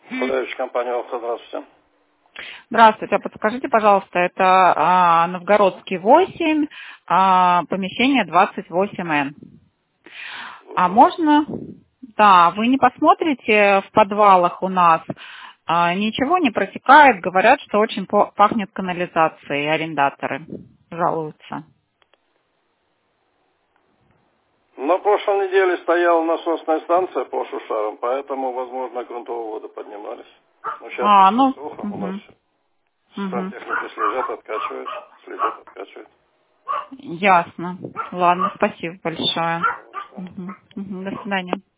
Управляющая компания «Алфа», здравствуйте. Здравствуйте, а подскажите, пожалуйста, это Новгородский 8, помещение 28Н. А можно, да, вы не посмотрите в подвалах у нас, ничего не протекает, говорят, что очень пахнет канализацией, арендаторы жалуются. На прошлой неделе стояла насосная станция по Шушарам, поэтому, возможно, грунтовые воды поднимались. Но сейчас Ну, сухо, у нас сантехники следят, откачивают. ясно. Ладно, спасибо большое. До свидания.